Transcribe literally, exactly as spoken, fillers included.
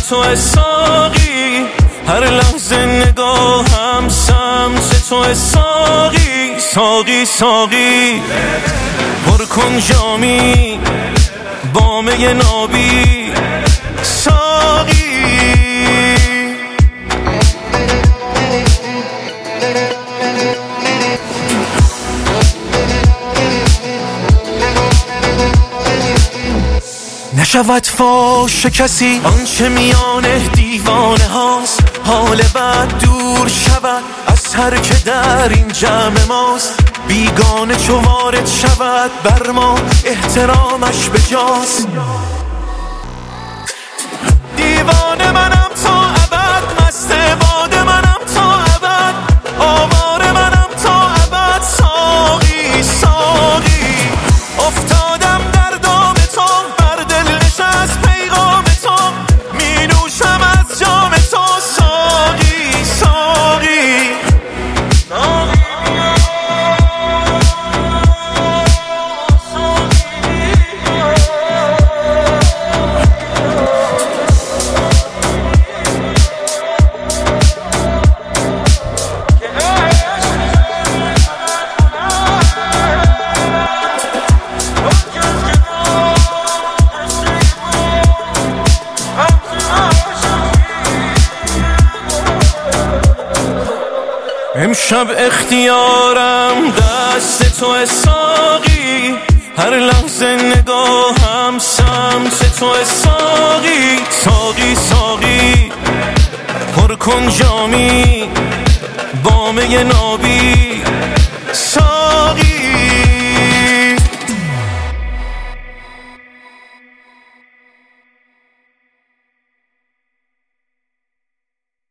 تو ساقی، هر لحظه نگاهم سمت تو ساقی. ساقی ساقی پر کن جامی با می نابی. ساقی نشود فاش کسی آنچه میان دیوانه هاست. حال بد دور شود از هر که در این جمع ماست. بیگانه چو وارد شود بر ما احترامش بجاست. دیوانه منم تا ابد، مست باده منم تا ابد، آواره منم تا ابد. ساقی ساقی افتادم در دام تو، بر دل نشست پیغام تو، می نوشم از جام تو. ساقی ساقی امشب اختیارم دست تو ساقی، هر لحظه نگاهم سمت تو ساقی. ساقی ساقی پر کن جامی با می نابی. ساقی